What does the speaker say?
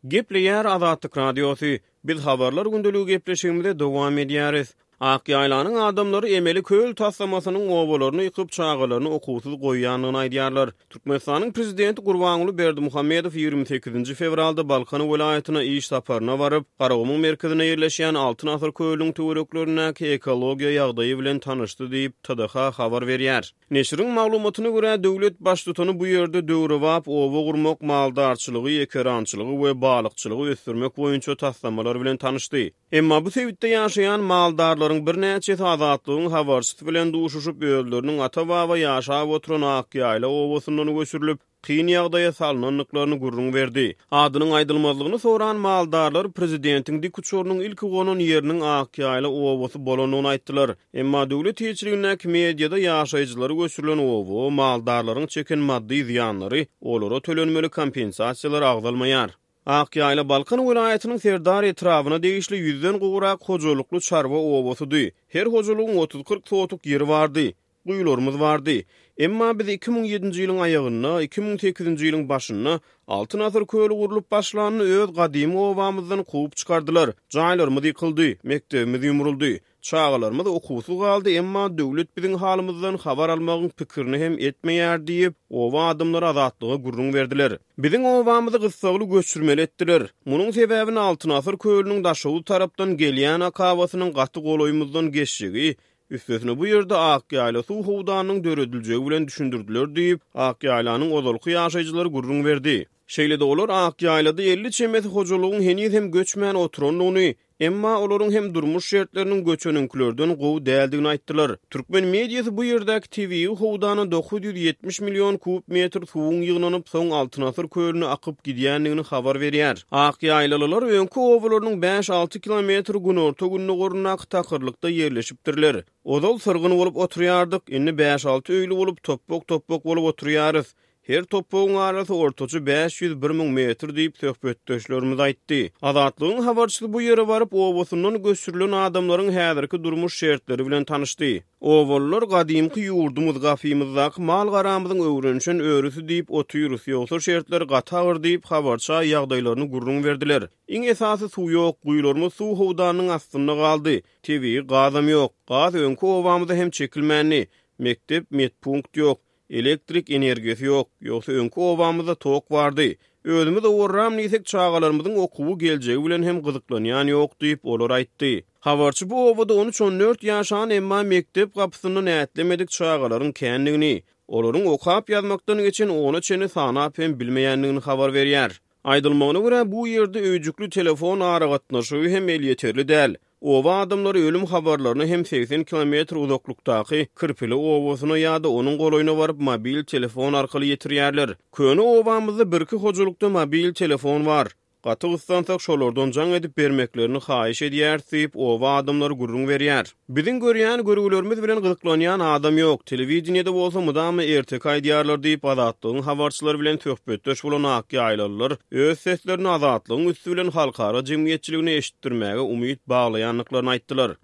Gepleýär Azatlyk Radiosu. Biz habarlar gündeligi gepleşigimizde dowam edýäris. Akýaýlanyň adamlary emeli köl taslamasynyň obalaryny ýykyp çağalaryny okuwsuz goýýanyny aýdýarlar. Türkmenistanyň prezidenti Gurbanuly Berdimuhammedow 28 fevralda Balkan welaýatyna iş saparyna baryp, Garagumyň merkezine ýerleşýän Altyn Asar köýüniň töwereklerindäki ekologiýa ýagdaýy bilen tanyşdy diýip TDH habar berýär. Neşriň maglumatyna görä döwlet başlygyny bu ýerde döwrewap owa gurmak, maldarçylygy, ekerançylygy we balykçylygy ösdürmek boýunça taslamalar bilen tanyşdy. Emma bu sebitde ýaşaýan maldarlaryň bir näçe azatlygyň habarçysy bilen duşuşyp öýleriniň ata-baba ýaşap oturan Akýaýla obasyndan göçürilip kyn ýagdaýa salnanlyklaryny gurrun berdi. Adynyň aýdylmazlygyny soran maldarlar prezidentiň dik uçurynyň ilki gonan ýeriniň Akýaýla obasy bolanyny aýtdylar. Emma döwlet ýetirigindäki mediada ýaşaýjylary göçürilen oba maldarlaryň çeken maddi ziýanlary, olara tölenmeli kompensasiýalar agdalmaýar. Akýaýla Balkan welaýatynyň Serdar etrafyna degişli 100den gowrak hojulukly çarwa obasydy. Her hojulygyň 30-40 sotuk ýeri bardy. Guýlarymyz bardy. Emma biz 2007-nji ýylyň aýagyna, 2008-nji ýylyň başyna Altyn Asar köýli gurulyp başlanyny öz gadymy obamyzdan kuwup çykardylar. Jaýlarymyz ýykyldy, mektebimiz ýumruldy. Çağalarymyz okuwsuz galdy, emma döwlet biziň halymyzdan habar almagyň pikirini hem etmeýär diýip, oba adamlara azatlyga gurrun berdiler. Biziň obamyzy gysgaly göçürmeli etdiler. Munyň sebäbini Altyn Asar köýlüniň daşawy tarapdan gelýän akabasynyň gaty goloýumyzdan geçşigi, üstesine bu ýerde Akýaýla suw howdanyň dörediljeği bilen düşündirdiler diýip, Akýaýlanyň ozalky ýaşaýjylary gurrun berdi. Şeýle-de olar Akýaýlada 50 çemet hojalygyň henüz hem göçmän oturanlygyny, emma olaryň hem durmuş şertleriniň göçönünkilerden gowy däldigini aýtdylar. Türkmen mediýasy bu ýerdäki TV howdany 970 million kub metr suwuň ýygnanyp soň Altyn Asar köýüne akyp gidýändigini habar berýär. Akýaýlalar öňki owalarynyň 5-6 kilometr günorta günni gorunak takyrlykda ýerleşipdirler. Ozal sırgyn bolup oturýardyk, indi 5-6 öýli bolup topok bolup oturýarys. Her topuğun arası ortaçı 500-1000 metr diýip söhbetdeşlerimiz aýtdy. Azatlygyň habarçysy bu ýere baryp obasyndan göçürilen adamlaryň häzirki durmuş şertleri bilen tanyşdy. Owalar gadymky ýurdumyz gafymyzdaky mal garamyzyň öwrenşen örüsü diýip oturýarys, ýoksa şertler gatagır diýip habarça ýagdaýlaryny gurrun berdiler. Iň esasy suw ýok, guýlarymyz suw howdanyň astynda galdy. TV gazam ýok. Gaz öňki obamyzda hem çekilmänli. Mektep medpunkt ýok. Elektrik energiýasi ýok, ýoksa öňki obamyzda tok bardy. Özümiz owarram niýsek çağalarymyzyň okuwy geljegi bilen hem gyzyklanýan ýok diýip olar aýtdy. Habarçy bu obada 13-14 ýaşan emma mektep gapysyny näetlemedik çağalaryň känligini, olaryň okap ýazmakdan geçen ona çeni sanap hem bilmeýänligini habar berýär. Aýdylmagyna görä bu ýerde öýjükli telefon aragatnaşy hem elýeterli däl. Oba adamları ölüm habarlaryny hem 80 kilometr uzaklykdaky Kırpili obasyna ýa-da onuň goloýuna baryp mobil telefon arkaly ýetirýärler. Köni obamyzda birki hojulukda mobil telefon bar. Gaty gyssansak şolardan jaň edip bermeklerini haýyş edýär diýip oba adamlary gurrun berýär. Biziň görýän görüwlerimiz bilen gyzyklanýan adam ýok. Telewizionyada bolsa mudamy ertek aýdýarlar diýip azatlygyň habarçylary bilen söhbetdeş bolan Akýaýlalar öz seslerini azatlygyň üstü bilen halkara jemgyýetçiligine eşitdirmäge umyt baglaýanlyklaryny aýtdylar.